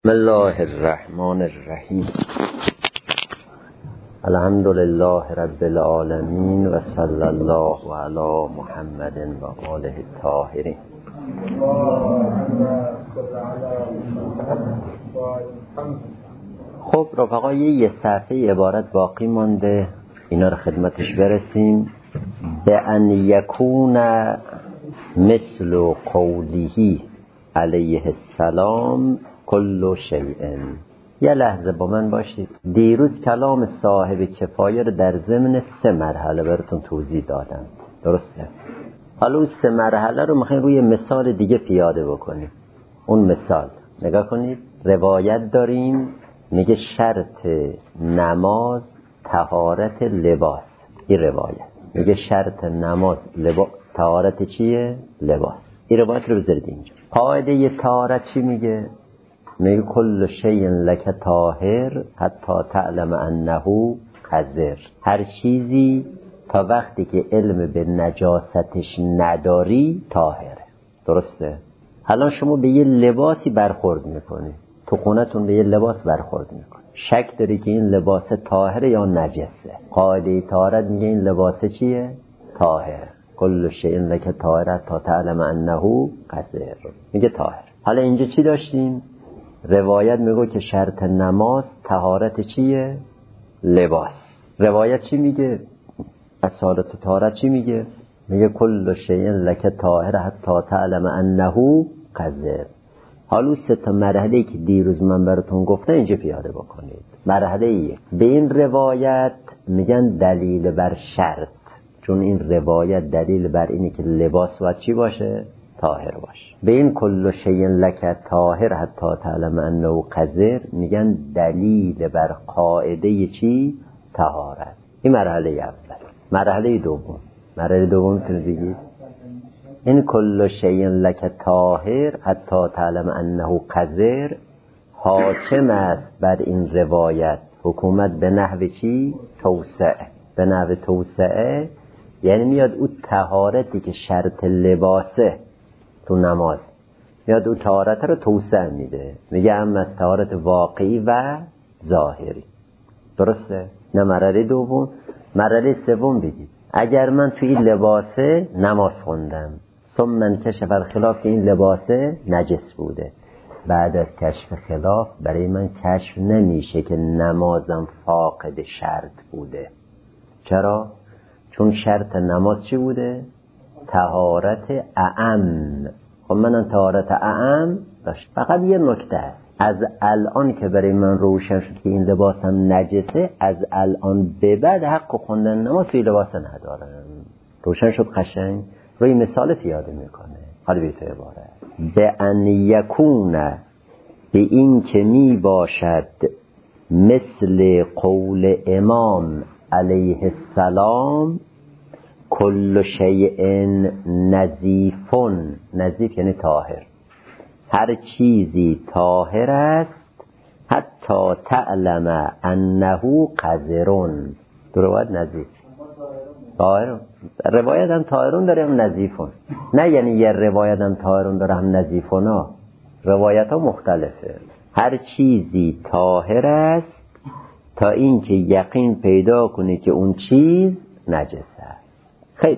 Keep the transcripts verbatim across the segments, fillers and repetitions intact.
بسم الله الرحمن الرحیم. الحمد لله رب العالمین و صلی الله علی محمد و آله الطاهرین. خب رفقا، یه صفحه عبارت باقی مانده، اینا رو خدمتش برسیم. به ان یکون مثل قوله علیه السلام کل شیء. یه لحظه با من باشید. دیروز کلام صاحب کفایه رو در ضمن سه مرحله براتون توضیح دادم، درسته؟ حالا اون سه مرحله رو میخوایم روی مثال دیگه پیاده بکنیم. اون مثال نگاه کنید. روایت داریم میگه شرط نماز طهارت لباس. این روایت میگه شرط نماز لباس طهارت چیه؟ لباس. این روایت رو بذارید اینجا. قاعده ی طهارت چی میگه؟ میگه کل شیء لک طاهر حتی تعلم انه قذر. هر چیزی تا وقتی که علم به نجاستش نداری طاهره، درسته؟ الان شما به یه لباسی برخورد میکنی، تو خونتون به یه لباس برخورد میکنی، شک داری که این لباس طاهره یا نجسه. قاعده طهارت میگه این لباس چیه؟ طاهره. کل شیء لک طاهر حتی تعلم انه قذر، میگه طاهر. حالا اینجا چی داشتیم؟ روایت میگه که شرط نماز طهارت چیه؟ لباس. روایت چی میگه؟ اصالت طهارت چی میگه؟ میگه کل شیء لک طاهر حتی تعلم انه قذر. حالا سه تا مرحله که دیروز من براتون گفتم اینجا پیاده بکنید. مرحله یک، به این روایت میگن دلیل بر شرط، چون این روایت دلیل بر اینه که لباس باید چی باشه؟ طاهر باشه. به این کل شیء لک طاهر حتی تعلم انه قذر میگن دلیل بر قاعده چی؟ طهارت. این مرحله اول. مرحله دوم، مرحله دوم که بگید این کل شیء لک طاهر حتی تعلم انه قذر حاکم است بر این روایت حکومت به نحو چی؟ توسعه. به نحو توسعه یعنی میاد او طهارتی که شرط لباسه تو نماز، میاد او طهارت رو توسعه میده، میگه هم از طهارت واقعی و ظاهری، درسته؟ نه مرحله دوم. مرحله سوم بگید اگر من توی این لباسه نماز خوندم، ثم من کشف الخلاف که این لباسه نجس بوده، بعد از کشف خلاف برای من کشف نمیشه که نمازم فاقد شرط بوده. چرا؟ چون شرط نماز چی بوده؟ طهارت اعم. خب منم طهارت اعم داشت. فقط یه نکته است، از الان که برای من روشن شد که این لباسم نجسه، از الان به بعد حق خوندن نماز توی لباس ندارم. روشن شد قشنگ؟ روی مثال پیاده میکنه. حالا بیت عبارت به ان یکون، به این که می باشد مثل قول امام علیه السلام کل شیء نظیفون. نظیف یعنی طاهر. هر چیزی طاهر است حتی تعلم انه قذرون. دو روایت نظیف طاهرون، روایت هم طاهرون داره هم نظیفون. نه یعنی یه روایت هم طاهرون داره هم نظیفون ها. روایت ها مختلفه. هر چیزی طاهر است تا اینکه یقین پیدا کنی که اون چیز نجس است. خیلی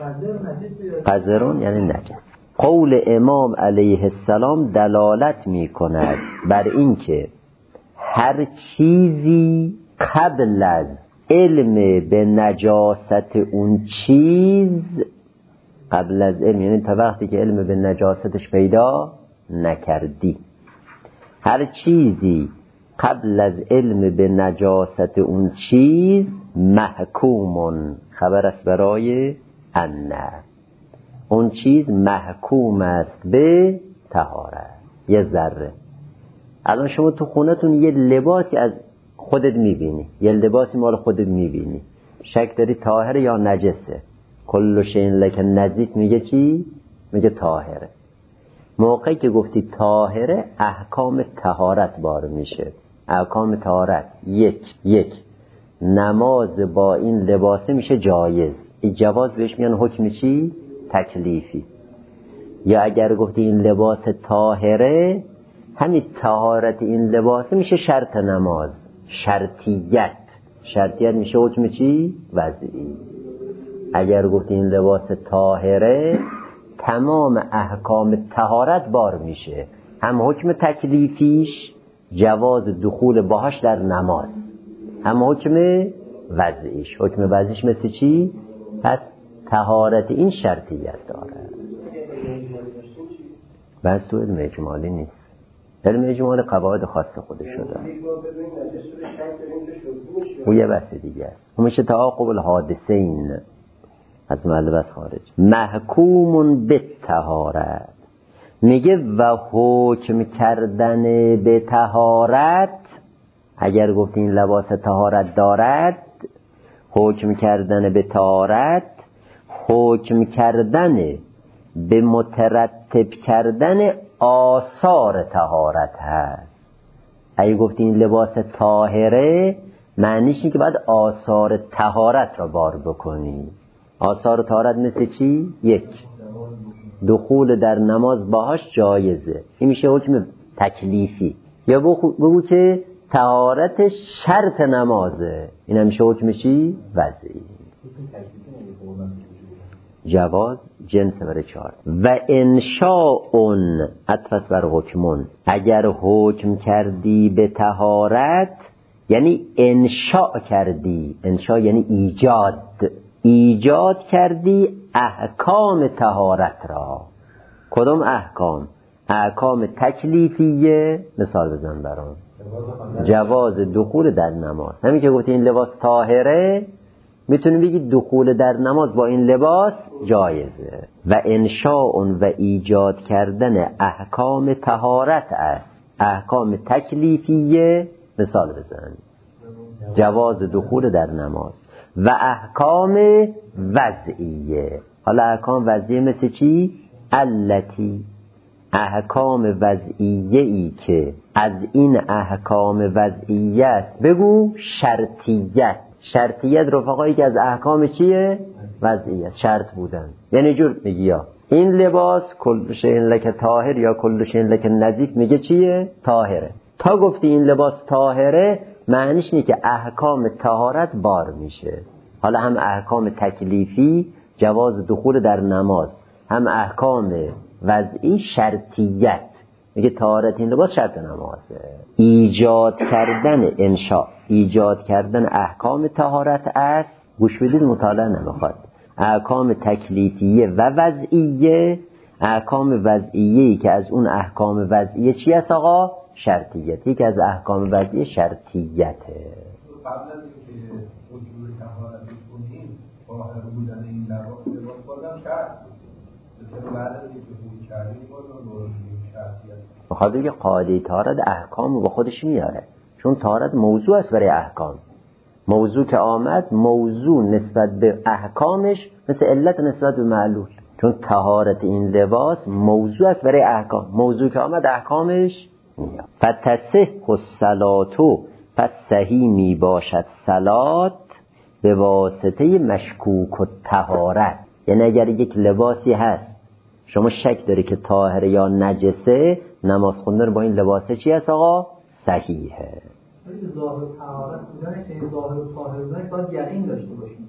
قذرون یعنی نجس. قول امام علیه السلام دلالت می کند بر اینکه هر چیزی قبل از علم به نجاست اون چیز، قبل از علم یعنی تا وقتی که علم به نجاستش پیدا نکردی، هر چیزی قبل از علم به نجاست اون چیز محکومون، خبر است برای ان، اون چیز محکوم است به طهارت. یه ذره الان شما تو خونتون یه لباسی از خودت میبینی، یه لباسی مال خودت میبینی، شک داری طاهره یا نجسه. کل شیء لک نظیف میگه چی؟ میگه طاهره. موقعی که گفتی طاهره احکام طهارت بار میشه. احکام طهارت یک یک نماز با این لباسه میشه جایز. این جواز بهش میگن حکم چی؟ تکلیفی. یا اگر گفتی این لباس طاهره همین طهارت این لباس میشه شرط نماز. شرطیت شرطیت میشه حکم چی؟ وضعی. اگر گفت این لباس طاهره تمام احکام طهارت بار میشه، هم حکم تکلیفیش جواز دخول باهاش در نماز، هم حکم وضعیش. حکم وضعیش مثل چی؟ پس طهارت این شرطیت داره. بس تو علم اجمالی نیست. علم اجمالی قواعد خاص خودشو داره. او یه بحث دیگه است. اون میشه تعاقب الحادثین، از ملبس خارج. محکوم به طهارت، میگه و حکم کردن به طهارت، اگر گفت این لباس طهارت دارد، حکم کردن به طهارت حکم کردن به مترتب کردن آثار طهارت هست. اگه گفت این لباس طاهره معنیش اینه که باید آثار طهارت را بار بکنی. آثار طهارت مثل چی؟ یک، دخول در نماز باهاش جایزه، این میشه حکم تکلیفی. یا بگو که طهارت شرط نمازه، این هم میشه حکم چی؟ وضعی. جواز جنس برای چهار. و انشاءون اتفس بر حکمون، اگر حکم کردی به طهارت یعنی انشاء کردی. انشاء یعنی ایجاد، ایجاد کردی احکام طهارت را. کدام احکام؟ احکام تکلیفیه. مثال بزن برام. جواز دخول در نماز. همین که گفتی این لباس طاهره، میتونی بگی دخول در نماز با این لباس جایزه. و انشاء و ایجاد کردن احکام طهارت است. احکام تکلیفیه. مثال بزن. جواز دخول در نماز. و احکام وضعیه. حالا احکام وضعیه مثل چی؟ التی، احکام وضعیه ای که از این احکام وضعیه است بگو شرطیت. شرطیت رفقایی که از احکام چیه؟ وضعیت، شرط بودن. یعنی جور میگی یا این لباس کل شیء لک طاهر یا کل شیء لک نظیف، میگه چیه؟ طاهره. تا گفتی این لباس طاهره معنیش اینه که احکام طهارت بار میشه. حالا هم احکام تکلیفی جواز دخول در نماز، هم احکام وضعی شرطیت، میگه طهارت این لباس شرط نمازه. ایجاد کردن انشاء، ایجاد کردن احکام طهارت است. گوش بدید مطالعه نمیخواد. احکام تکلیفیه و وضعیه. احکام وضعیه‌ای که از اون احکام وضعیه چی است آقا؟ شرطیت. یکی از احکام وضعیه شرطیته. قبل از اینکه وجود طهارت بکنیم طاهر بودن این لباس بازم شرط بود. بعد از اینکه وجود کردیم بازم وجود شرطیت. بخاطر اینکه قاعده طهارت احکام با خودش میاره، چون طهارت موضوع است برای احکام. موضوع که آمد موضوع نسبت به احکامش مثل علت نسبت به معلول، چون طهارت این لباس موضوع است برای احکام. موضوع که آمد احکامش میاد. فتصح الصلاة، پس صحیح می باشد صلات به واسطه مشکوک و طهارت. یعنی اگر یک لباسی هست شما شک داری که طاهره یا نجسه، نماز خوندن با این لباسه چی هست آقا؟ صحیحه. ولی ظاهر طهارت بودن که ظاهر طاهر بودن باید یقین داشته باشیم.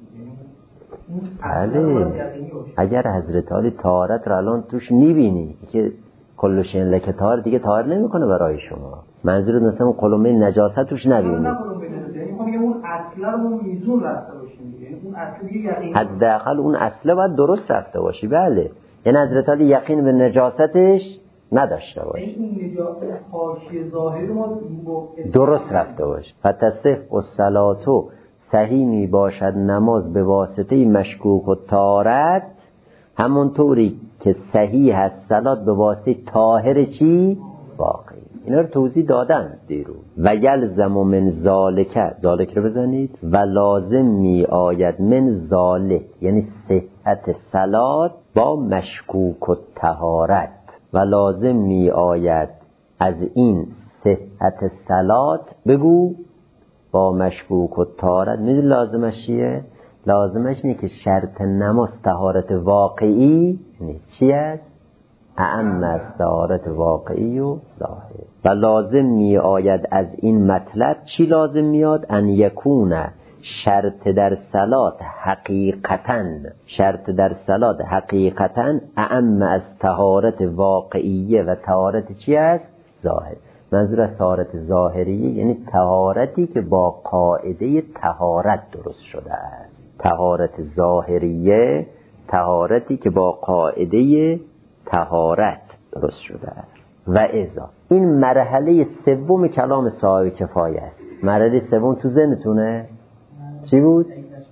بله. اگر حضرت علی طهارت را الان توش میبینی که کل شیء لک طاهر، دیگه طاهر نمیکنه برای شما. منظور مثلا قلمه نجاست توش نبینی. یعنی میگم اون اصلا اون میزون رفته باشیم. یعنی اون اصل دیگه یقین. حداقل اون اصله باید درست رفته باشی. بله. یعنی حضرت علی یقین به نجاستش نداشته باشه. این نجاست حاشیه ظاهر ما درست رفته باشه. فتصح الصلاة، صحیح می باشد نماز به واسطه مشکوک و طهارت، همونطوری که صحیح هست صلات به واسطه طاهر چی؟ واقعی. اینا رو توضیح دادم دیرو. و یلزم من ذالک، ذالک رو بزنید. و لازم می آید من ذالک یعنی صحت صلات با مشکوک و طهارت. و لازم می آید از این صحت صلات بگو با مشکوک و طهارت. میدونی لازمش چیه؟ لازمش اینه که شرط نماز طهارت واقعی نیست. چی است؟ اعم از طهارت واقعی و ظاهر. و لازم می آید از این مطلب چی لازم میاد؟ ان یکون شرط در صلات حقیقتاً شرط در صلات حقیقتاً اعم از طهارت واقعیه و طهارت چی است؟ ظاهر. منظور از طهارت ظاهریه یعنی طهارتی که با قاعده طهارت درست شده است. طهارت ظاهریه طهارتی که با قاعده طهارت درست شده است. و اذا این مرحله سوم کلام صاحب کفایه است. مرحله سوم تو ذهنتونه چی بود؟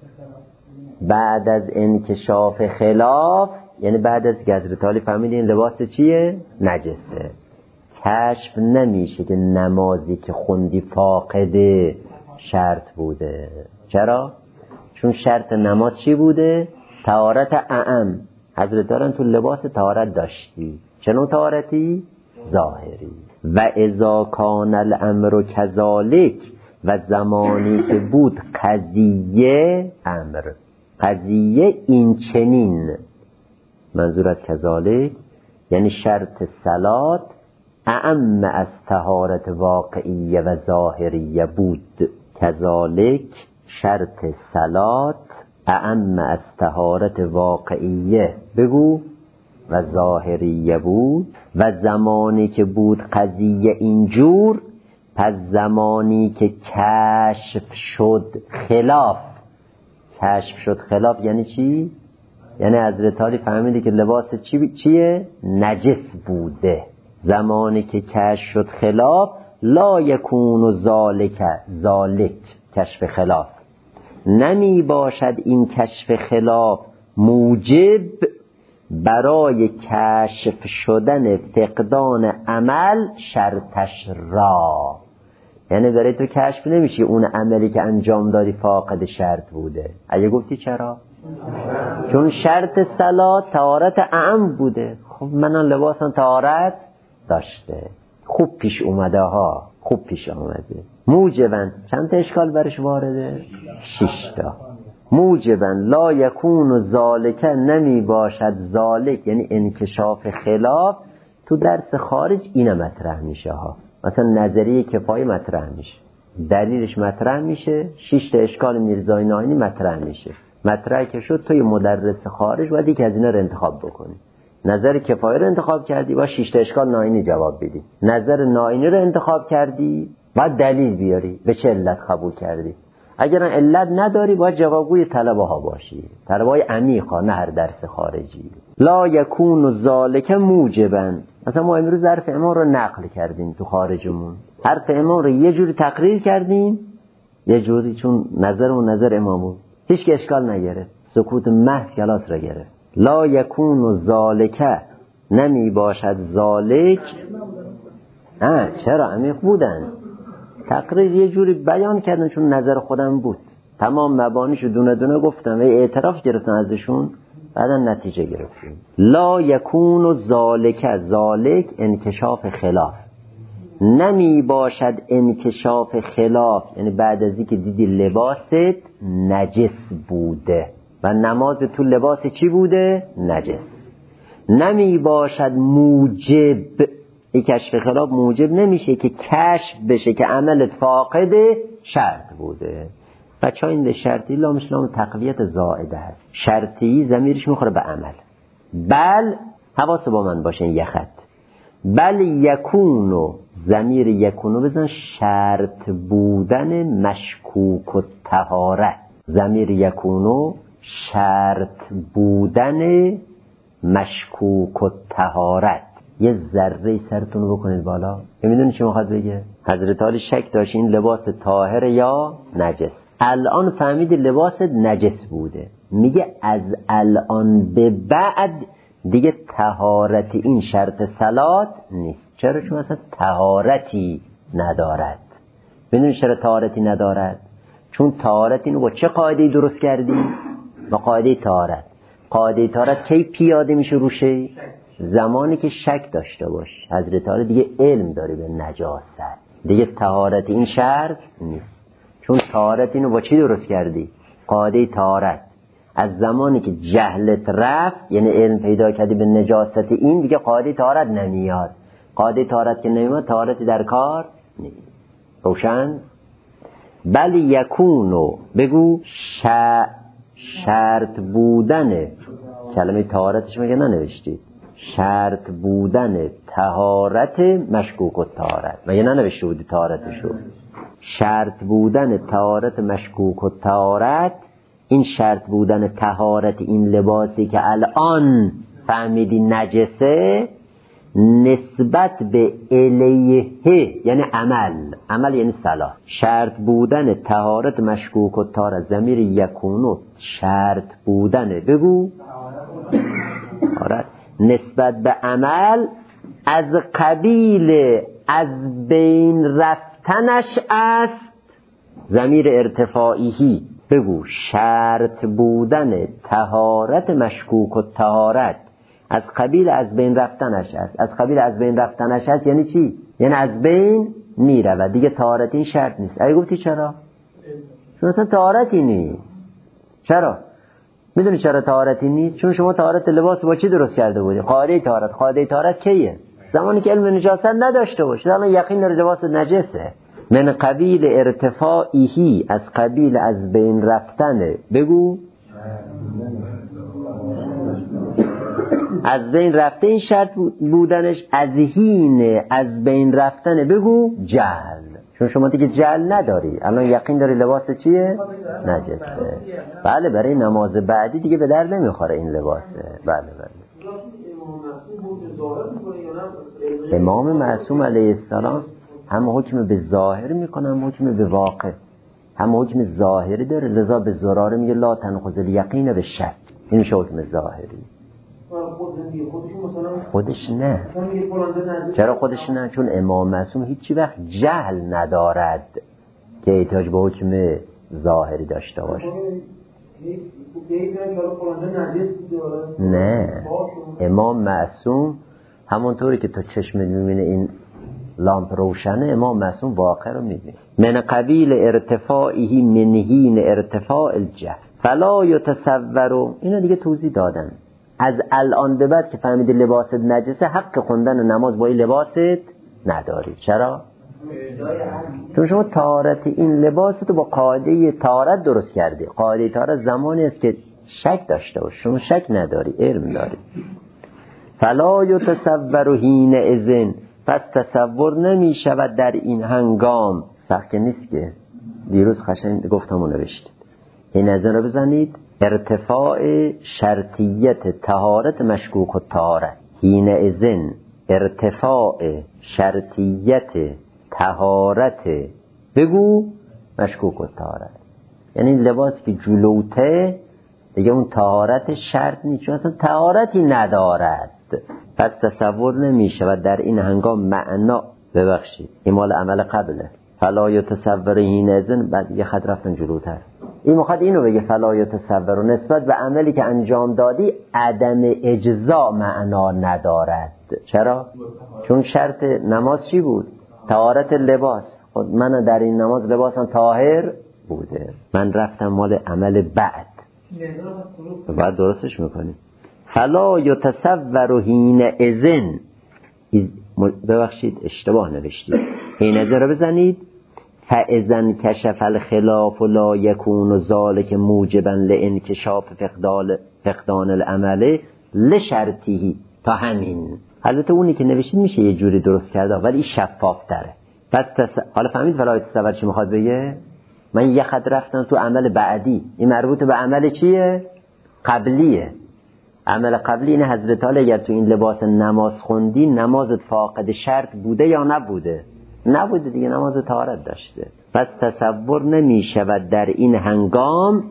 بعد از انکشاف خلاف، یعنی بعد از که حضرت علی فهمید این لباس چیه؟ نجسه. کشف نمیشه که نمازی که خوندی فاقده شرط بوده. چرا؟ چون شرط نماز چی بوده؟ طهارت اعم. حضرت علی تو لباس طهارت داشتی. چنون طهارتی؟ ظاهری. و اذا کان الامر کذالک، و زمانی که بود قضیه امر قضیه این چنین، منظور از کذالک یعنی شرط صلات اعم از طهارت واقعیه و ظاهریه بود. کذالک شرط صلات اعم از طهارت واقعیه بگو و ظاهریه بود. و زمانی که بود قضیه اینجور، پس زمانی که کشف شد خلاف. کشف شد خلاف یعنی چی؟ یعنی حضرت علی فهمیده که لباس چی چیه؟ نجس بوده. زمانی که کشف شد خلاف، لا یکون ذالک ذالک کشف خلاف نمی باشد این کشف خلاف موجب برای کشف شدن فقدان عمل شرطش را. یعنی برای تو کشف نمیشه اون عملی که انجام دادی فاقد شرط بوده. اگه گفتی چرا؟ چون شرط صلات طهارت اعم بوده. خب منم لباسم طهارت داشته، خوب پیش اومده ها، خوب پیش اومده. موجبن چند تا اشکال برش وارده؟ شش تا. موجبن لا یکون ذالک نمی باشد ذالک یعنی انکشاف خلاف. تو درس خارج اینه مطرح میشه ها. مثلا نظریه کفایه مطرح میشه، دلیلش مطرح میشه، شش تا اشکال میرزای ناینی مطرح میشه. مطرح که شد توی مدرس خارج باید یک از اینا رو انتخاب بکنی. نظر کفایه رو انتخاب کردی با شش تا اشکال ناینی جواب بدی. نظر ناینی رو انتخاب کردی باید دلیل بیاری به چه علت قبول کردی. اگر علت نداری باید جوابگوی طلبه ها باشی، طلبه های عمیقا، نه هر درس خارجی. لا یکون ذالک موجبن. مثلا ما امروز ظرف امام رو نقل کردیم تو خارجمون، حرف امام رو یه جوری تقریر کردیم یه جوری، چون نظرمون نظر امام بود، هیچ که اشکال نگرفت، سکوت محض کلاس رو گرفت. لا یکون ذالک نمی باشد ذالک. ها چرا عمیق بودن، تقریر یه جوری بیان کردن چون نظر خودم بود، تمام مبانیشو دونه دونه گفتم و اعتراف گرفتن ازشون، بعدا نتیجه گرفتیم. لا یکون ذالک ذالک انکشاف خلاف نمی باشد انکشاف خلاف یعنی بعد از اینکه دیدی لباست نجس بوده و نماز تو لباس چی بوده؟ نجس. نمی باشد موجب، این کشف خلاف موجب نمیشه که کشف بشه که عملت فاقد شرط بوده. بچه ها این شرطی لامش لام تقویت زائده هست. شرطی ضمیرش میخوره به عمل. بل حواس با من باشه این یه خط. بل یکونو، ضمیر یکونو بزن شرط بودن مشکوک و طهارت. ضمیر یکونو شرط بودن مشکوک و طهارت. یه ذره سرتون رو بکنید بالا. میدونی چی میخواد بگه؟ حضرت علی شک داشت این لباس طاهر یا نجس. الان فهمید لباس نجس بوده، میگه از الان به بعد دیگه طهارت این شرط صلات نیست. چرا؟ چون اصلا طهارتی ندارد. میدونی چرا طهارتی ندارد؟ چون طهارت اینو با چه قاعده‌ای درست کردی؟ با قاعده طهارت. قاعده طهارت کی پیاده میشه روشه؟ زمانی که شک داشته باش. حضرت علی دیگه علم داره به نجاست، دیگه طهارت این شرط نیست. چون طهارت اینو با چی درست کردی؟ قاعده طهارت. از زمانی که جهلت رفت یعنی علم پیدا کردی به نجاست این، دیگه قاعده طهارت نمیاد. قاعده طهارت که نمیاد طهارتی در کار نیست. روشن؟ بل یکونو بگو ش... شرط بودن کلمه طهارتش مگه ننوشتید؟ شرط بودن طهارت مشکوک الطهارت مگه ننوشته بودی طهارتشو؟ شرط بودن طهارت مشکوک الطهارت، این شرط بودن طهارت این لباسی که الان فهمیدی نجسه نسبت به الیه یعنی عمل، عمل یعنی صلاح. شرط بودن طهارت مشکوک الطهارت ضمیر یکونو شرط بودن بگو طهارت نسبت به عمل از قبیل از بین رفتنش است ضمیر ارتفاعیهی بگو شرط بودن طهارت مشکوک الطهارت از قبیل از بین رفتنش است. از قبیل از بین رفتنش است یعنی چی؟ یعنی از بین میره و دیگه طهارت این شرط نیست. اگه گفتی چرا؟ چون اصلا طهارتی نیست. چرا؟ میدونی چرا طهارتی نیست؟ چون شما طهارت لباس با چی درست کرده بودی؟ قاعده طهارت. قاعده طهارت کیه؟ زمانی که علم نجاست نداشته باشی. الان یقین داره لباس نجسه. من قبیل ارتفاعیهی از قبیل از بین رفتنه بگو از بین رفته این شرط بودنش از هین از بین رفتن بگو جهل. چون شما دیگه جهل نداری الان یقین داری لباس چیه؟ نجسه. بله برای نماز بعدی دیگه به در نمیخوره این لباسه. بله بله. امام معصوم علیه السلام هم حکم به ظاهر میکنه هم حکم به واقع. هم حکم ظاهری داره لذا به زراره میگه لا تنخذ الیقین به شک. این میشه حکم ظاهری. خودش نه. چرا خودش نه؟ چون امام معصوم هیچی وقت جهل ندارد که احتیاج به حکم ظاهری داشته باشه. نه امام معصوم همونطوری که تو چشم میبینه این لامپ روشنه امام معصوم واقع رو میبینه. من قبیل ارتفاعی منهین ارتفاع الجهل فلا یتصورو. اینو دیگه توضیح دادن. از الان به بعد که فهمیدی لباست نجسه حق خوندن نماز با این لباست نداری. چرا؟ چون شما طهارت این لباس تو با قاعده طهارت درست کردی. قاعده طهارت زمانی است که شک داشته باش. شما شک نداری علم داری. فلا یتصور حین اذن پس تصور نمی شود در این هنگام. سخت نیست که دیروز قشنگ گفتم و نوشتید. این اذن رو بزنید ارتفاع شرطیت طهارت مشکوک الطهارت. حین اذن ارتفاع شرطیت طهارت بگو مشکوک الطهارت. یعنی این لباس که جلوته دیگه اون طهارت شرط نیست چون اصلا طهارتی ندارد. پس تصور نمی شود در این هنگام معنا ببخشید این مال عمل قبله. فلا یتصور حین اذن بعد یه خط رفتن جلوتر. این مخاطب اینو بگه فلا یتصور نسبت به عملی که انجام دادی عدم اجزا معنا ندارد. چرا؟ چون شرط نماز چی بود؟ طهارت لباس. خود من در این نماز لباسم طاهر بوده. من رفتم مال عمل بعد. بعد درستش میکنیم. فلا یتصور حین اذن ببخشید اشتباه نوشتید. حین اذن رو بزنید فاذن کشف الخلاف لا یکون ذلک موجبا لانکشاف فقدان فقدان العمل لشرطه. تا همین البته اونی که نوشید میشه یه جوری درست کرده ولی شفاف تره. پس تس... حالا فهمید فلا یتصور چی میخواد بگه؟ من یه خط رفتم تو عمل بعدی. این مربوط به عمل چیه؟ قبلیه. عمل قبلی اینه حضرت علی اگر تو این لباس نماز خوندی نمازت فاقد شرط بوده یا نبوده؟ نبوده دیگه نماز طهارت داشته. پس تصور نمی شود در این هنگام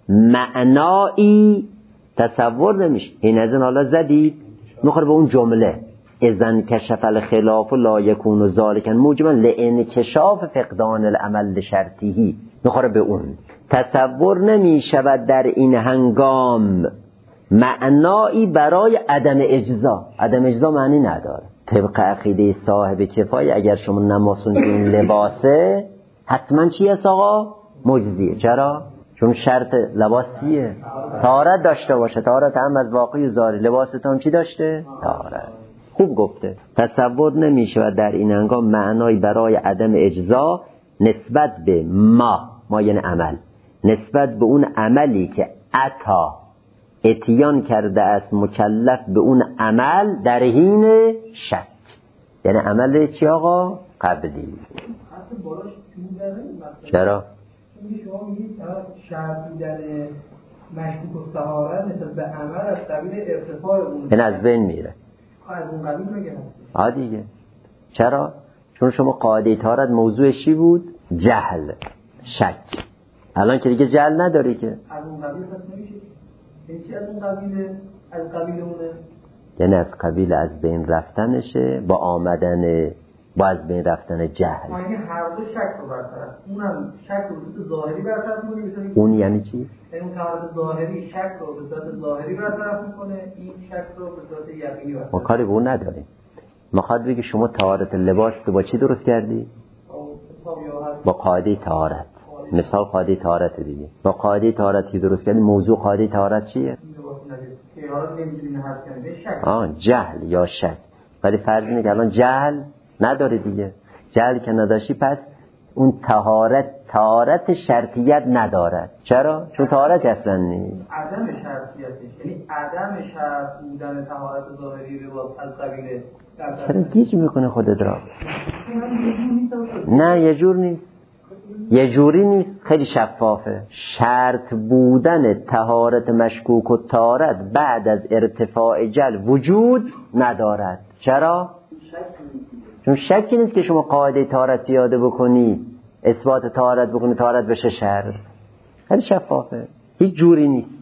معنایی تصور نمیشه. این از این حالا زدید میخوره به اون جمله اذن کشف الخلاف لا یکون ذالکا موجبا لانکشاف فقدان العمل شرطی. میخوره به اون تصور نمی شود در این هنگام معنایی برای عدم اجزا. عدم اجزا معنی نداره. طبق عقیده صاحب کفایه اگر شما نمازون این لباسه حتما چی است آقا؟ مجزیه. چرا؟ چون شرط لباسیه طهارت داشته باشه. طهارت هم از واقعی ظاهری. لباست هم چی داشته؟ طهارت. خوب گفته. تصور نمیشه و در این هنگام معنای برای عدم اجزا نسبت به ما، ما یعنی عمل، نسبت به اون عملی که عطا اتیان کرده است مکلف به اون عمل در حین شک. یعنی عمل چی آقا؟ قبلی. چرا؟ چون شما میگید شرط بودن مشکوک و طهارت نسبت به عمل از قبیل ارتفاع اون، این از بین میره. از اون قبیل میگه. آ دیگه. چرا؟ چون شما قاعده طهارت موضوعش چی بود؟ جهل، شک. الان که دیگه جهل نداری که. از اون قبیل پس نمیشه. این چی از اون قبیل؟ از قبیل اونه؟ یعنی از قبیل از بین رفتنشه با آمدن، با از بین رفتن جهل. ما یعنی هر دو شک رو برطرف، اونم شک رو به صورت ظاهری برطرف می‌کنه. اون یعنی چی؟ یعنی اون طهارت ظاهری شک رو به صورت ظاهری برطرف می‌کنه، این شک رو به صورت یقینی برطرف. ما کاری به اون نداریم. میخواد بگه شما طهارت لباس تو با چی درست کردی؟ با قاعده طهارت. مثال قاعده طهارت دیگه. با قاعده طهارت که درست کردی، موضوع قاعده طهارت چیه؟ آه جهل یا شک. ولی فرض اینه که الان جهل نداره دیگه. جهل که نداشتی پس اون طهارت طهارت شرطیت ندارد. چرا؟ چون طهارت اصلا نیست. عدم شرطیتش یعنی عدم شرط بودن طهارت ظاهری رو از قبیل. چرا گیج میکنه خودت را؟ نه یه جور نیست. یه جوری نیست، خیلی شفافه. شرط بودن طهارت مشکوک و طهارت بعد از ارتفاع جل وجود ندارد. چرا؟ چون شکی نیست که شما قاعده طهارت پیاده بکنی، اثبات طهارت بکنی، طهارت بشه شرط. خیلی شفافه، هیچ جوری نیست.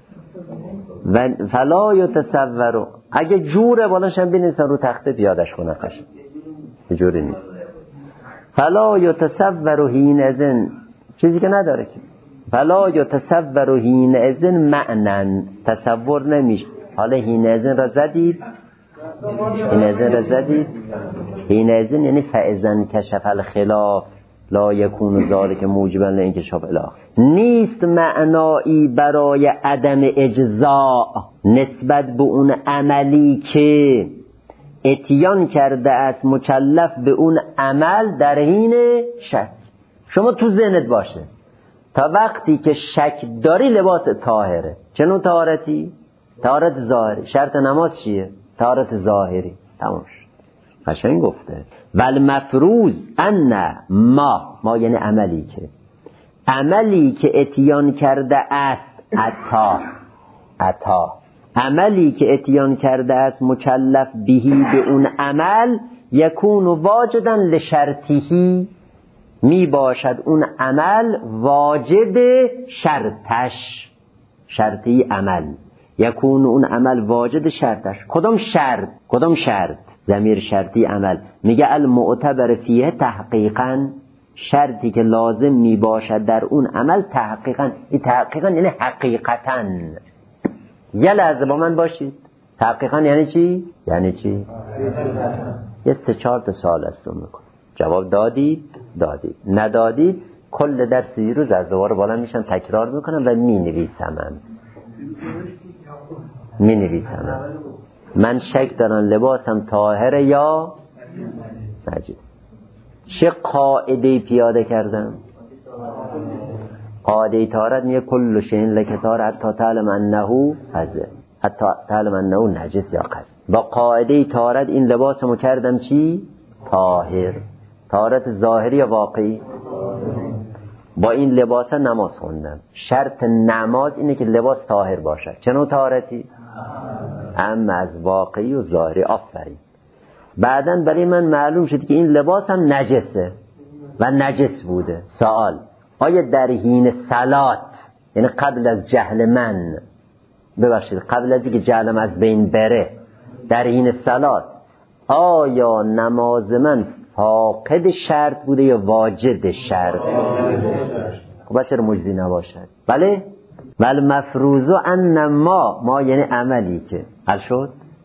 و فلا یتصور، اگه جوره بالاش هم بنویسن رو تخته پیادش کنن قشنگ. هیچ جوری نیست. فلا یتصور حین اذن، چیزی که نداره که. فلا یتصور حین اذن معنن، تصور نمیشه. حالا حین اذن را زدید، حین اذن را زدید. حین اذن یعنی فاذن کشف الخلاف لا یکون ذلک موجبا لانکشاف الاخر. نیست معنایی برای عدم اجزاء نسبت به اون عملی که اتیان کرده است مکلف به اون عمل در حین شک. شما تو ذهنت باشه تا وقتی که شک داری لباس طاهره. چه نوع طهارتی؟ طهارت ظاهری. شرط نماز چیه؟ طهارت ظاهری. تمام شد. قشنگ گفته. ول مفروض ان ما، ما یعنی عملی که عملی که اتیان کرده است عطا عطا عملی که اتیان کرده است مکلف بهی به اون عمل یکون واجدا لشرطهی، می باشد اون عمل واجد شرطش. شرطی عمل یکون اون عمل واجد شرطش. کدام شرط؟ کدام شرط؟ ضمیر شرطی عمل. میگه المعتبر فیه تحقیقا، شرطی که لازم می باشد در اون عمل تحقیقا. این تحقیقا یعنی حقیقتا. یه لحظه با من باشید. تحقیقا یعنی چی؟ یعنی چی؟ یه سه چهار تا سوال است رو میکنم. جواب دادید؟ دادید. ندادید؟ کل درس یه روز از دوباره بالا میشم تکرار میکنم و می نویسمم. می نویسمم. من شک دارم لباسم طاهره یا نجس. چه قاعده پیاده کردم؟ قاعده طهارت میگه کل شیء لک طاهر حتی تعلم انه حذر، حتی تعلم انه نجس یا قذر. با قاعده طهارت این لباسمو کردم چی؟ طاهر. طهارت ظاهری یا واقعی؟ با این لباس نماز خوندم. شرط نماز اینه که لباس طاهر باشه. چه نوع طهارتی؟ اما از واقعی و ظاهری. آفرین. بعدن برای من معلوم شد که این لباسم نجسه و نجس بوده. سوال: آیا در حین صلات، یعنی قبل از جهل من، ببخشید قبل از اینکه جهلم از بین بره، در حین صلات آیا نماز من فاقد شرط بوده یا واجد شرط؟ خب چرا مجزی نباشد؟ بله. ول مفروض ان ما، ما یعنی عملی که حل شد.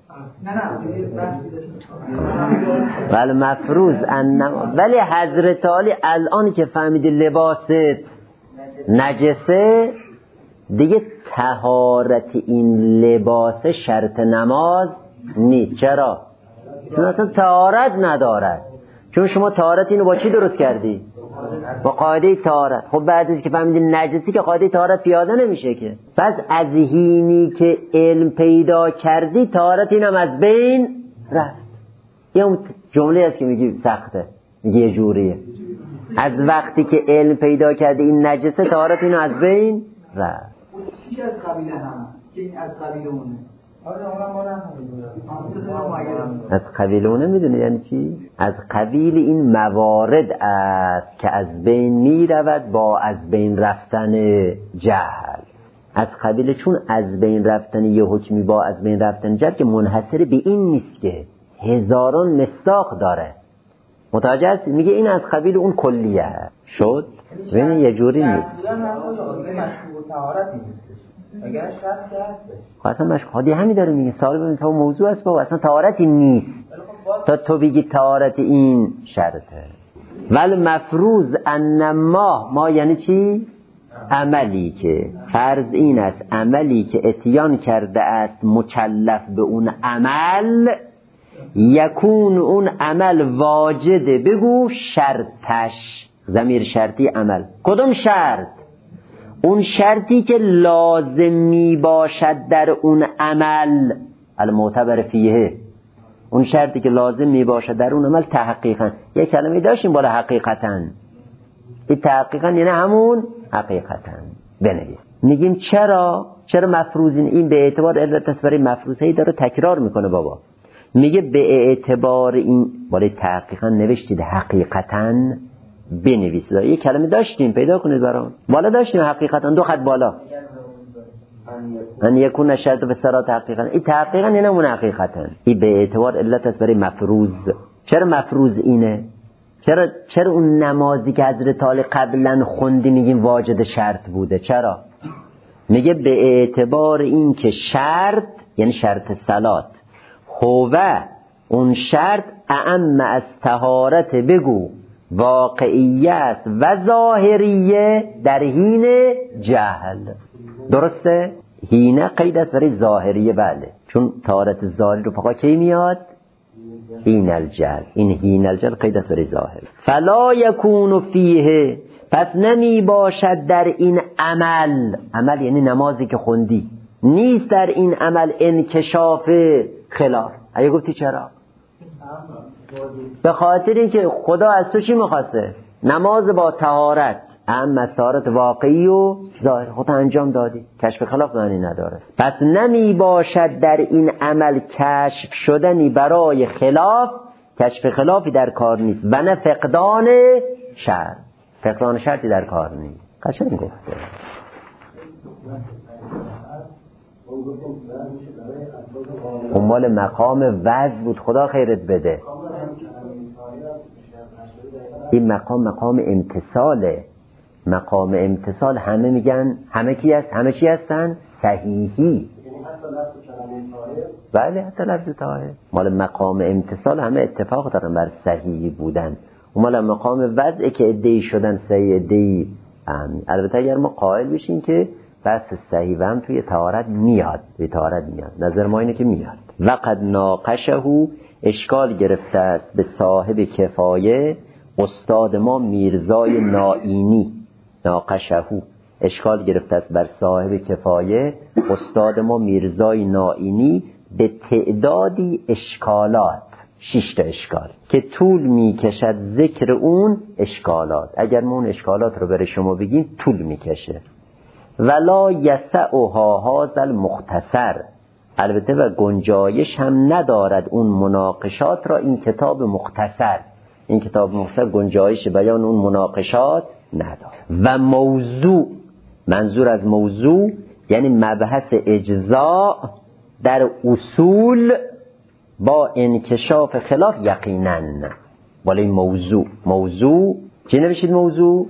ول مفروض ان ما، ولی حضرت علی الان که فهمیدی لباست نجسه دیگه طهارت این لباس شرط نماز نیست. چرا؟ چون اصلا طهارت ندارد. چون شما طهارت اینو با چی درست کردی؟ با قاعده طهارت. خب بعد از که فهمیدی نجسی که قاعده طهارت پیاده نمیشه که. پس از هینی که علم پیدا کردی طهارت اینم از بین رفت. یه اون جمله است که میگی سخته، میگی یه جوریه. از وقتی که علم پیدا کردی این نجسه طهارت اینو از بین رفت. چی از قبیل هم که این از قبیل اونه؟ آره اونم ما نفهمیدیم. از قبیل اونه میدونی یعنی چی؟ از قبیل این موارد است که از بین میرود با از بین رفتن جهل. از قبیل چون از بین رفتن یه حکمی با از بین رفتن جهل که منحصر به این نیست که هزاران مصداق داره. متوجه است؟ میگه این از قبیل اون کلیه شد. ببین یه جوری نیست. اگر شرط هست اصلا مشهادی همین داره میگه سوال ببین تا موضوع است بابا اصلا طهارتی نیست تا تو بگی طهارت این شرطه. ول مفروض انما ما یعنی چی؟ عملی که فرض این است عملی که اتیان کرده است مکلف به اون عمل یکون اون عمل واجده. بگو شرطش، ضمیر شرطی عمل. کدوم شرط؟ اون شرطی که لازم می باشد در اون عمل المعتبر فیه. اون شرطی که لازم می باشد در اون عمل تحقیقا. یک کلمه داشتیم بالا حقیقتا. این تحقیقا یعنی همون حقیقتا بنویس. میگیم چرا چرا مفروضین؟ این به اعتبار علت است برای مفروضهی داره تکرار میکنه بابا. میگه به اعتبار این بالای تحقیقا نوشتید حقیقتا بنویسید. یک کلمه داشتیم پیدا کنید برام. بالا داشتیم حقیقتا دو خط بالا. ان یکون شرط به صراط حقیقتا. این تحقیقا یعنی اون حقیقتا. این به اعتبار علت است برای مفروض. چرا مفروض اینه؟ چرا چرا اون نمازی که حضرت علی قبلا خوندی میگیم واجد شرط بوده؟ چرا؟ میگه به اعتبار این که شرط یعنی شرط صلات هوه اون شرط اعم از طهارت بگو واقعیت و ظاهریه در حین جهل. درسته؟ حین قید است برای ظاهریه. بله چون طهارت ظاهری رو فقط کی میاد؟ حین الجهل. این حین الجهل قید است برای ظاهر. فلا یکون فیه پس نمی باشد در این عمل. عمل یعنی نمازی که خوندی نیست در این عمل انکشاف خلاف. اگه گفتی چرا؟ به خاطر اینکه خدا از تو چی میخواسته؟ نماز با طهارت، اما طهارت واقعی و ظاهر خود انجام دادی. کشف خلاف معنی نداره. پس نمی باشد در این عمل کشف شدنی برای خلاف. کشف خلافی در کار نیست و نه فقدان شرط. فقدان شرطی در کار نیست. قشنگ گفته. اون مال مقام وضع بود. خدا خیرت بده. این مقام مقام امتصاله. مقام امتصال همه میگن همه کی هست؟ همه چی هستن؟ صحیحی. بله حتی لفظ طاهر. مال مقام امتصال همه اتفاق دارن بر صحیحی بودن. اون مال مقام وضعی که ادعی شدن صحیح ادعی. البته اگر ما قائل بشیم که بس صحیح و هم توی طهارت میاد، توی طهارت میاد. نظر ما اینه که میاد. وقد ناقشه اشکال گرفته است به صاحب کفایه استاد ما میرزای نائینی. ناقشه اشکال گرفته است بر صاحب کفایه استاد ما میرزای نائینی به تعدادی اشکالات. شش تا اشکال که طول میکشد ذکر اون اشکالات. اگر ما اون اشکالات رو برای شما بگیم طول میکشه. ولا یسعها هذا المختصر. البته و گنجایش هم ندارد اون مناقشات را این کتاب مختصر. این کتاب مختصر گنجایش بیان اون مناقشات ندارد. و موضوع، منظور از موضوع یعنی مبحث اجزاء در اصول با انکشاف خلاف یقینا. ولی موضوع موضوع چی نوشید؟ موضوع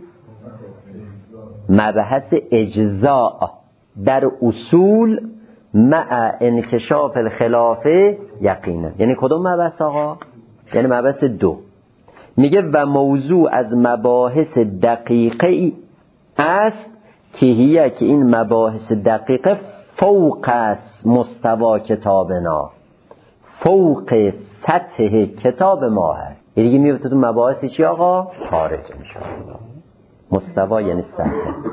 مبحث اجزاء در اصول مع انکشاف الخلاف یقینا. یعنی کدوم مبحث آقا؟ یعنی مبحث دو. میگه و موضوع از مباحث دقیقه است که هیه که این مباحث دقیقه فوق است مستوا کتابنا. فوق سطح کتاب ما هست. این دیگه میفته تو مباحث چی آقا؟ خارج میشه. مستوا یعنی سطح.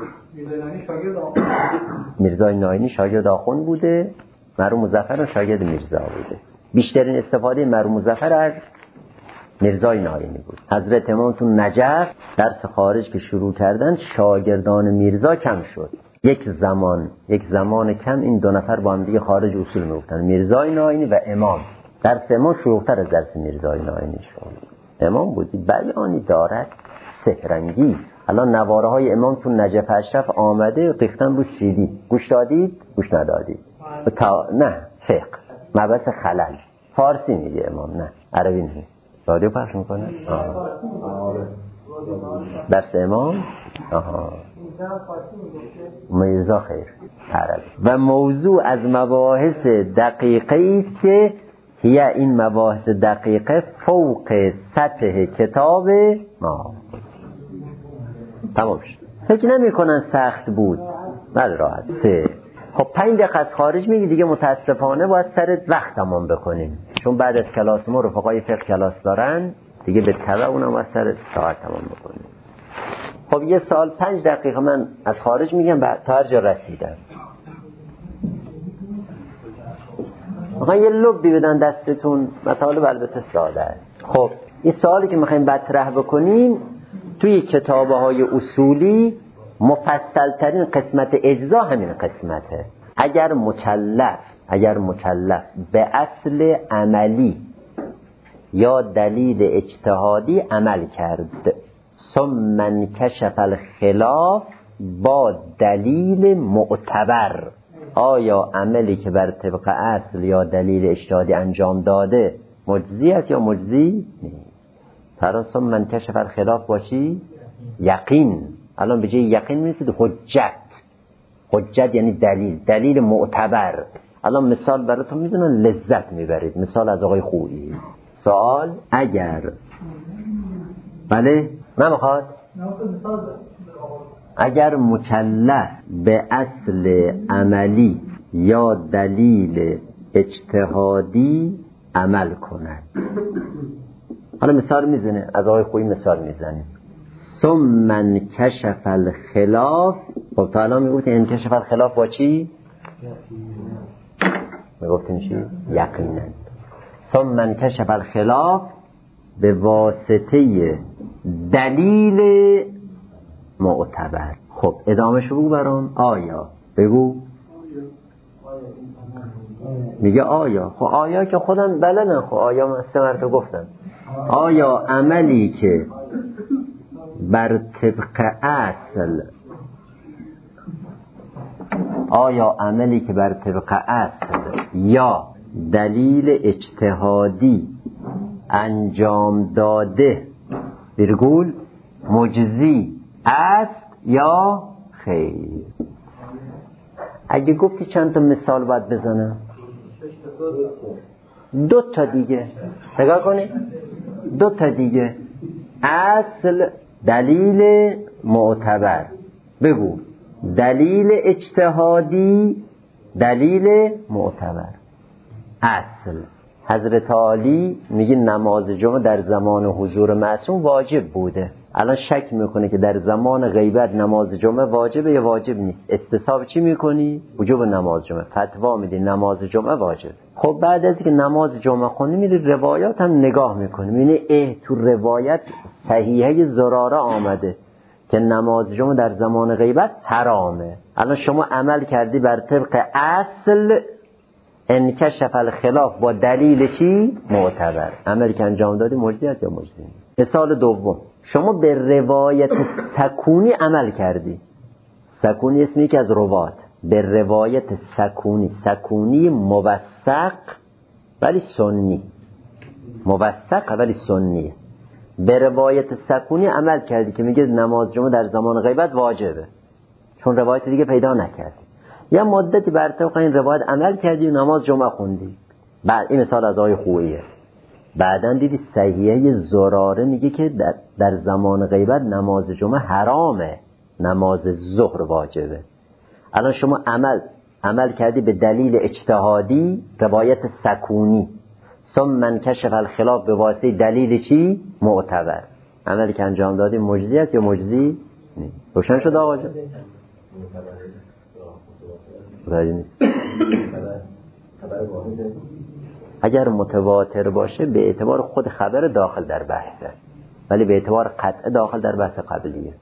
میرزای ناینی شاگرد آخوند بوده، مرحوم مظفر شاگرد میرزا بوده. بیشترین استفاده مرحوم مظفر از میرزای ناینی بود. حضرت امام تو نجف درس خارج که شروع کردن شاگردان میرزا کم شد. یک زمان یک زمان کم این دو نفر با هم دیگه خارج اصول میگفتن، میرزای ناینی و امام. درس امام شروعتر از درس میرزای ناینی شد. امام بودی بیانی دارد سحرانگیز. الان نواره های امام تو نجف اشرف آمده ریختن رو سی دی. گوش دادید؟ گوش ندادید؟ تا... نه فقه مبحث خلل فارسی میگه امام، نه عربی نه. رادیو پخش میکنه؟ آه. درس امام؟ آها میرزا خیر عربی. و موضوع از مباحث دقیقه است که هی این مباحث دقیقه فوق سطح کتاب ما. تمام شد. فکر نمی کنن سخت بود. بله راحت. سه خب پنج دقیقه از خارج میگی دیگه متاسفانه باید سر وقت تمام بکنیم، چون بعد از کلاس ما رفقای فقه کلاس دارن دیگه به تبع اونم باید سر ساعت تمام بکنیم. خب یه سال پنج دقیقه من از خارج میگم بعد تا هر جا رسیدم. میخوان یه لبی بدن دستتون، مطالب البته ساده است. خب یه سوالی که میخوایم مطرح بکنیم توی کتابه های اصولی مفصل ترین قسمت اجزا همین قسمته. اگر مکلف اگر مکلف به اصل عملی یا دلیل اجتهادی عمل کرد ثم انکشف الخلاف با دلیل معتبر، آیا عملی که بر طبق اصل یا دلیل اجتهادی انجام داده مجزی است یا مجزی نیست؟ فرا ثم انکشف الخلاف باشی یقین. الان به جای یقین میرسید حجت. حجت یعنی دلیل، دلیل معتبر. الان مثال براتون میزنن لذت میبرید. مثال از آقای خویی. سوال اگر بله نمیخواد اگر مکلف به اصل عملی یا دلیل اجتهادی عمل کند. حالا مثال میزنه از آقای خویی مثال میزنه ثم انکشف الخلاف. خب تا الان میگفت انکشف الخلاف با چی؟ میگفتیم چی؟ یقینا. ثم انکشف الخلاف به واسطه دلیل معتبر. خب ادامهش بگو برام. آیا بگو. میگه آیا. خب آیا که خودم بلدن. خب آیا من سه مرتبه گفتم. آیا عملی که بر طبق اصل آیا عملی که بر طبق اصل یا دلیل اجتهادی انجام داده ویرگول مجزی است یا خیر؟ اگه گفتی چند تا مثال باید بزنم؟ دو تا دیگه. نگاه کنی دو تا دیگه. اصل دلیل معتبر بگو، دلیل اجتهادی دلیل معتبر. اصل حضرت علی میگه نماز جمعه در زمان حضور معصوم واجب بوده. الان شک میکنه که در زمان غیبت نماز جمعه واجبه یا واجب نیست. استصحاب چی میکنی؟ وجوب نماز جمعه. فتوا میدی نماز جمعه واجب. خب بعد از اینکه نماز جمعه خونی میری روایات هم نگاه میکنی، میبینی اه تو روایت صحیحه زراره آمده که نماز جمعه در زمان غیبت حرامه. الان شما عمل کردی بر طبق اصل انکشف الخلاف با دلیل چی؟ معتبر. عملی که انجام دادی مجزی است یا مجزی نیست. مثال دوم، شما به روایت سکونی عمل کردی. سکونی اسمی که از روات. به روایت سکونی، سکونی موثق ولی سنی، موثق ولی سنی. به روایت سکونی عمل کردی که میگه نماز جمعه در زمان غیبت واجبه، چون روایت دیگه پیدا نکردی. یا مدتی بر طبق این روایت عمل کردی و نماز جمعه خوندی. بعد این مثال از آقای خوییه. بعدن دیدی صحیحه زراره میگه که در, در زمان غیبت نماز جمعه حرامه، نماز ظهر واجبه. الان شما عمل عمل کردی به دلیل اجتهادی روایت سکونی. ثم من کشف الخلاف به واسطه دلیل چی؟ معتبر. عملی که انجام دادی مجزی است یا مجزی نیست؟ روشن شد آقا جان؟ اگر متواتر باشه به اعتبار خود خبر داخل در بحثه، ولی به اعتبار قطع داخل در بحث قبلیه.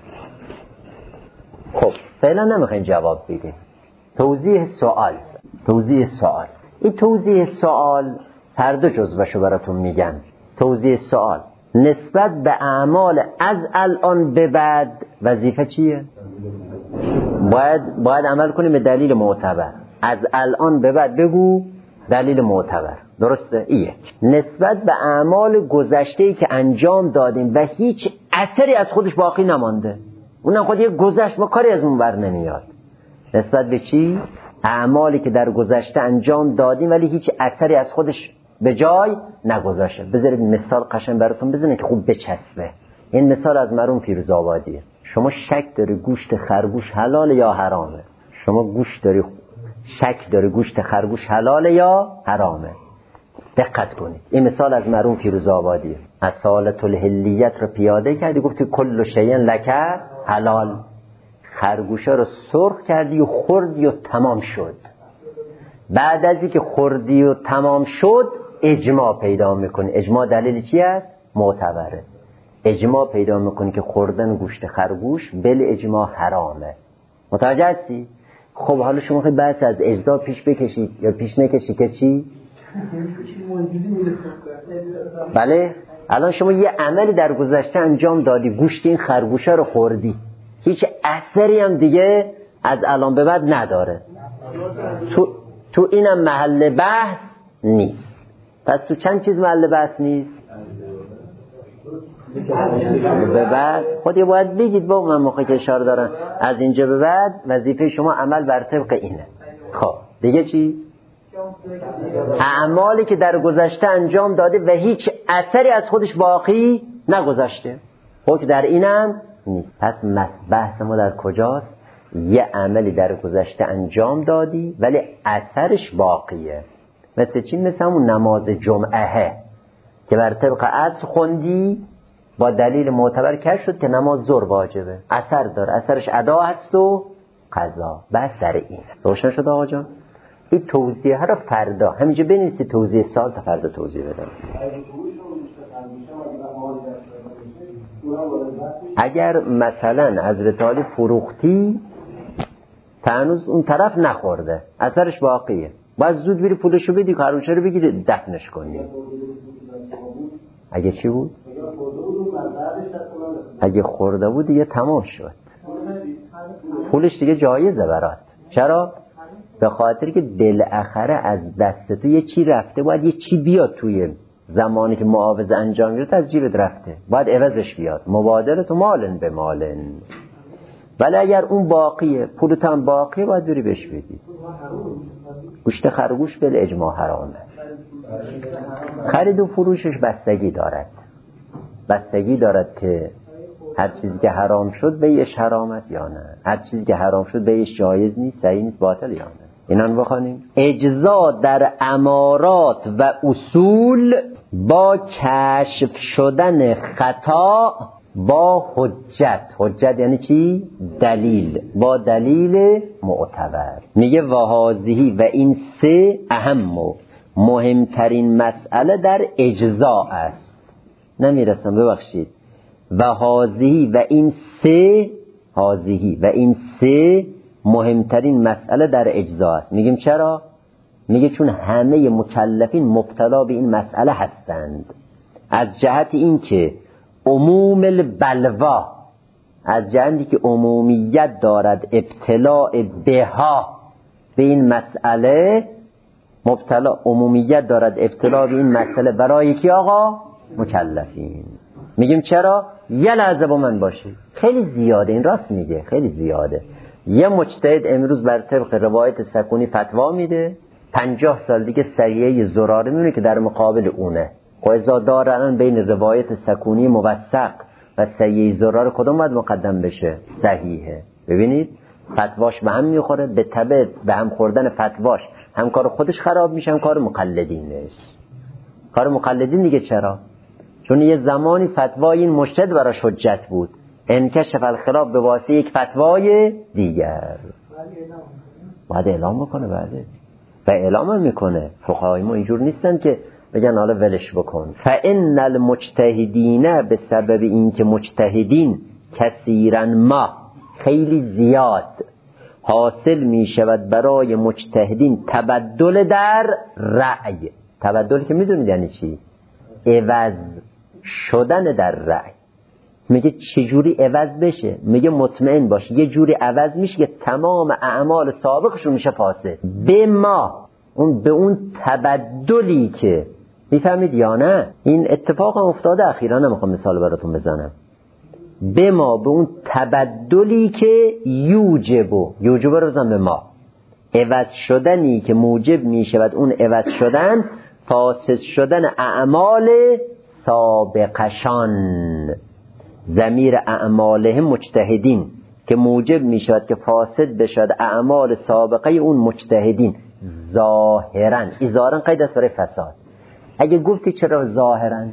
خب فعلا نمیخواین جواب بدین. توضیح سوال توضیح سوال این توضیح سوال هر دو جزوهشو براتون میگم. توضیح سوال نسبت به اعمال از الان به بعد وظیفه چیه؟ باید باید عمل کنیم به دلیل معتبر. از الان به بعد بگو دلیل معتبر. درسته؟ این یک. نسبت به اعمال گذشته‌ای که انجام دادیم و هیچ اثری از خودش باقی نمانده، اونم خود یک گذشت، ما کاری از اون بر نمیاد. نسبت به چی؟ اعمالی که در گذشته انجام دادیم ولی هیچ اثری از خودش به جای نگذاشته. بذارید مثال قشنگ براتون بزنم که خوب بچسبه. این مثال از مرحوم فیروزآبادیه. شما شک داری گوشت خرگوش حلال یا حرامه؟ شما گوش داری شک داری گوشت خرگوش حلال یا حرامه؟ دقت کنید. این مثال از مرحوم فیروزآبادیه. اصالت الحلیت رو پیاده کردی، گفتی کل شیء لک حلال. خرگوشه رو سرخ کردی و خوردی و تمام شد. بعد از اینکه خوردی و تمام شد اجماع پیدا میکنی. اجماع دلیل چی است؟ معتبره. اجماع پیدا میکنی که خوردن گوشت خرگوش بل اجماع حرامه. متوجه هستی؟ خب حالا شما خیلی بحث از اجزا پیش بکشید یا پیش نکشید که چی؟ بله. الان شما یه عملی در گذشته انجام دادی، گوشت این خرگوشه رو خوردی، هیچ اثری هم دیگه از الان به بعد نداره. تو تو اینم محل بحث نیست. پس تو چند چیز محل بحث نیست؟ به بعد خودی باید بگید با من موقع که اشاره دارم از اینجا به بعد وظیفه شما عمل بر طبق اینه. خب دیگه چی؟ اعمالی که در گذشته انجام داده و هیچ اثری از خودش باقی نگذاشته، خب در اینم نیست. پس بحث ما در کجاست؟ یه عملی در گذشته انجام دادی ولی اثرش باقیه. مثل چی؟ مثل همون نماز جمعه که بر طبق اصل خوندی، با دلیل معتبر کش شد که نماز ظهر واجبه، اثر داره، اثرش ادا هست و قضا. بس در این روشن شد آقا جان؟ این توضیح ها رو فردا همینجا بنویسید، توضیح سال تا فردا توضیح بدم. اگر مثلا حضرت علی فروختی تنوز اون طرف نخورده، اثرش باقیه، باید زود بری پولشو بدی، خرگوشه رو بگیری دفنش کنی. اگه چی بود؟ اگه خورده بود دیگه تمام شد، پولش دیگه جایزه برات. چرا؟ به خاطر که بالاخره از دست تو یه چی رفته، باید یه چی بیاد توی زمانی که معاوضه انجام میشه از جیبت رفته، باید عوضش بیاد. مبادله تو مالن به مالن. ولی اگر اون باقیه، پولت هم باقیه، باید بری بهش بدی. گوشت خرگوش بل اجماع حرامه. خرید و فروشش بستگی دارد بستگی دارد که هر چیزی که حرام شد بیعش حرام است یا نه، هر چیزی که حرام شد بیعش جایز نیست، صحیح نیست، باطل یا نه. اینان بخوانیم. اجزا در امارات و اصول با کشف شدن خطا با حجت. حجت یعنی چی؟ دلیل. با دلیل معتبر. میگه وهازهی و این سه اهم و مهمترین مسئله در اجزا است. نمیرسم ببخشید. وهازهی و این سه هازهی و این سه مهمترین مسئله در اجزا است. میگیم چرا؟ میگه چون همه مکلفین مبتلا به این مسئله هستند. از جهت این که عموم البلوا، از جهتی که عمومیت دارد ابتلاء بها به این مسئله، مبتلا عمومیت دارد ابتلاء به این مسئله برای کی آقا؟ مکلفین. میگیم چرا؟ یه لحظه با من باشید، خیلی زیاده، این راست میگه، خیلی زیاده. یه مجتهد امروز بر طبق روایت سکونی فتوا میده، پنجاه سال دیگه سریعه زراره میونه که در مقابل اونه. قضا دارن بین روایت سکونی موثق و سریعه زراره کدوم باید مقدم بشه؟ صحیحه. ببینید فتواش به هم میخوره، به تبع به هم خوردن فتواش هم کار خودش خراب میشه هم کار مقلدینش. کار مقلدین دیگه. چرا؟ چون یه زمانی فتوای این مجتهد براش حجت بود، انکشف الخلاف به واسطه یک فتوای دیگر باید اعلام بکنه. بعده و اعلام هم میکنه. فقهای ما اینجور نیستن که بگن حالا ولش بکن. فان المجتهدین، به سبب این که مجتهدین کثیرا ما، خیلی زیاد حاصل می شود برای مجتهدین تبدل در رأی. تبدل که میدونید یعنی چی؟ عوض شدن در رأی. میگه چجوری عوض بشه؟ میگه مطمئن باش یه جوری عوض میشه که تمام اعمال سابقشون میشه فاسد. به ما، اون به اون تبدلی که، میفهمید یا نه؟ این اتفاق افتاده اخیراً، نمیخوام مثال براتون بزنم. به ما، به اون تبدلی که یوجبو، یوجبو رو بزن به ما، عوض شدنی که موجب میشود اون عوض شدن فاسد شدن اعمال سابقشان. ضمیر اعمالهم مجتهدین که موجب میشود که فاسد بشود اعمال سابقه اون مجتهدین. ظاهرا، این ظاهرا قید است برای فساد. اگه گفتی چرا ظاهرا؟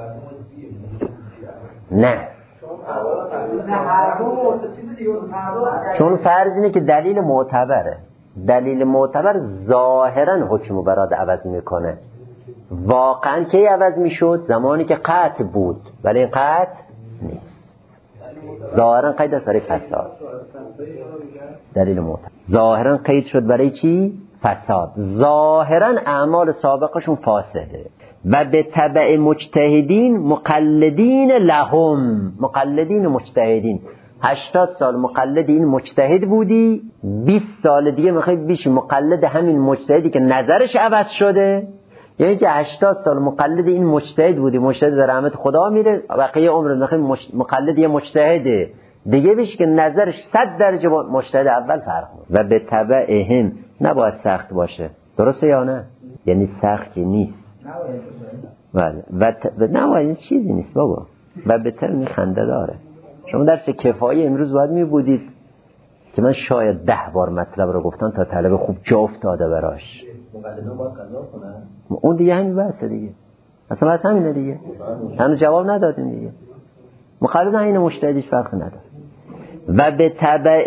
نه، چون فرض اینه که دلیل معتبره. دلیل معتبر ظاهرا حکمو برات عوض میکنه. واقعا کی عوض میشد؟ زمانی که قطع بود، ولی این قطع نیست. ظاهرا قید است برای فساد. دلیل معتبر ظاهرا قید شد برای چی؟ فساد. ظاهرا اعمال سابقشون فاسده. و به تبع مجتهدین مقلدین لهم، مقلدین مجتهدین. هشتاد سال مقلد این مجتهد بودی، بیست سال دیگه میخوای بیش مقلد همین مجتهدی که نظرش عوض شده. یعنی که هشتاد سال مقلد این مجتهد بودی، مجتهد به رحمت خدا میره، بقیه عمر میخوای مقلد یه مجتهده دیگه بشه که نظرش صد درجه با مجتهد اول فرق کنه. و به تبعهم نباید سخت باشه. درسته یا نه؟ یعنی سخت نیست. بله. و ت... نه این چیزی نیست بابا. و به تر میخنده داره. شما درس کفایی امروز باید میبودید که من شاید ده بار مطلب رو گفتم تا طلب خوب جا افتاده براش. مقلدان باید قضا کنن. اون دیگه همین بحثه دیگه. اصلا بحث همینه دیگه. هنوز جواب ندادیم دیگه. مقلدان این مجتهدیش فرق نداره. و به تبع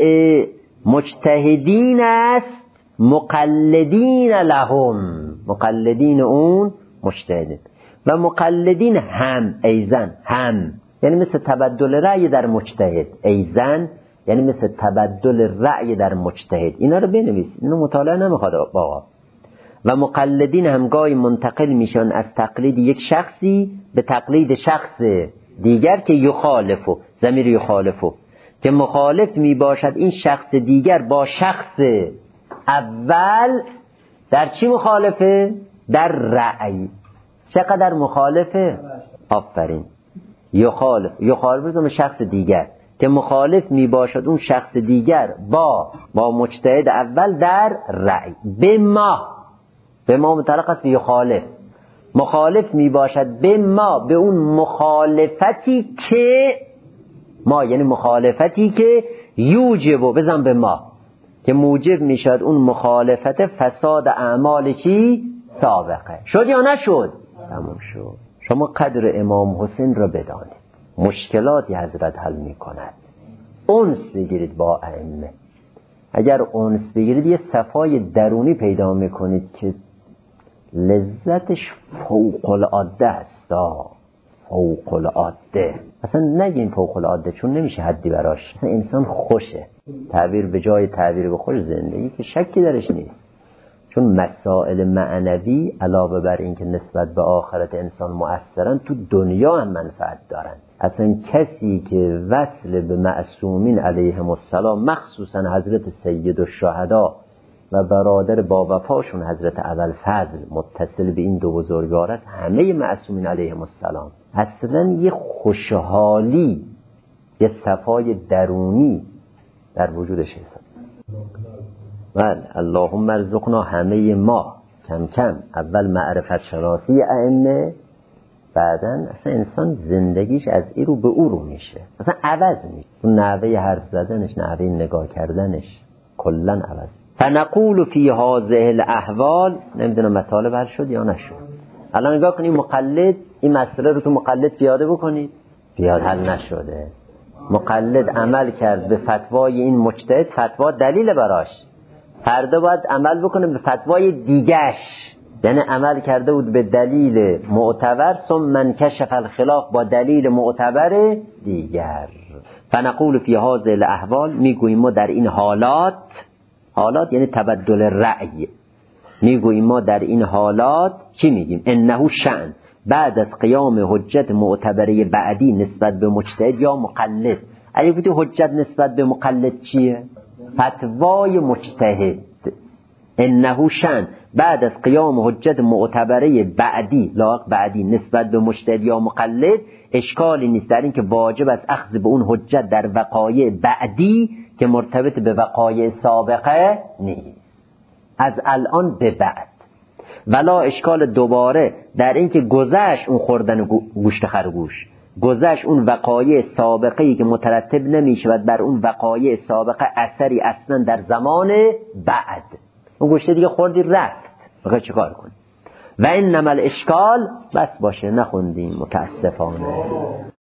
مجتهدین است مقلدین لهم، مقلدین اون مجتهدین. و مقلدین هم ایزن، هم یعنی مثل تبدل رأی در مجتهد. ایزن یعنی مثل تبدل رأی در مجتهد. اینا رو بنویس، اینو مطالعه نمیخواد بابا. و مقلدین هم گاهی منتقل میشن از تقلید یک شخصی به تقلید شخص دیگر که یخالفو، ضمیر یخالفو، که مخالف میباشد این شخص دیگر با شخص اول. در چی مخالفه؟ در رأی. چقدر مخالفه؟ آفرین. یخالف، یخالف بزنم شخص دیگر که مخالف می باشد اون شخص دیگر با با مجتهد اول در رأی. به ما، به ما متعلق است به یخالف. مخالف می باشد به ما، به اون مخالفتی که ما، یعنی مخالفتی که یوجبو، بزن به ما، که موجب می شد اون مخالفت فساد اعمال چی؟ سابقه. شد یا نشد؟ تمام شد. شما قدر امام حسین را بدانید، مشکلاتی حضرت حل می کند. انس بگیرید با ائمه. اگر انس بگیرید یه صفای درونی پیدا می کنید که لذتش فوق العاده است. فوق العاده. اصلا نگیم فوق العاده چون نمیشه حدی براش. اصلا انسان خوشه. تعبیر به جای تعبیر به خوش زندگی که شکی درش نیست. چون مسائل معنوی علاوه بر این که نسبت به آخرت انسان مؤثرن، تو دنیا هم منفعت دارن. اصلا کسی که وصل به معصومین علیهم السلام، مخصوصا حضرت سید الشهدا و برادر با وفاشون حضرت ابوالفضل، متصل به این دو بزرگوار است، همه معصومین علیهم السلام، اصلا یه خوشحالی، یه صفای درونی در وجودش هست. بله، اللهم ارزقنا همه ما کم کم اول معرفت شناسی ائمه، بعدن اصلا انسان زندگیش از این رو به او رو میشه، اصلا عوض میشه. اون نحوه حرف زدنش، نحوه نگاه کردنش کلا عوض. فنقول فی هذه الاحوال، نمیدونم مطالب حل شد یا نشد. الان نگاه کنید مقلد این مسئله رو تو مقلد پیاده بکنید، پیاده حل نشده. مقلد عمل کرد به فتوای این مجتهد، فتوا دلیل براش، فردا باید عمل بکنه به فتوای دیگش، یعنی عمل کرده بود به دلیل معتبر ثم من کشف الخلاف با دلیل معتبر دیگر. فنقول فی هذه الاحوال، میگوییم ما در این حالات، حالات یعنی تبدل رأی، میگوییم ما در این حالات چی میگیم؟ انه شأن بعد از قیام حجت معتبره بعدی نسبت به مجتهد یا مقلد. اگه گفتی حجت نسبت به مقلد چیه؟ فتوای مجتهد. انه شأن بعد از قیام حجت معتبره بعدی، لاق بعدی نسبت به مجتهد یا مقلد، اشکالی نیست در این که واجب است اخذ به اون حجت در وقایع بعدی که مرتبط به وقایع سابقه نیست، از الان به بعد. ولا اشکال دوباره در این که گذشت اون خوردن گوشت خرگوش، گذشت اون وقایع سابقه‌ای که مترتب نمی‌شود بر اون وقایع سابقه اثری اصلا در زمان بعد، اون گوشت دیگه خوردی رفت، بخوای چیکار کنی؟ و این نمل اشکال بس باشه، نخوندیم متاسفانه.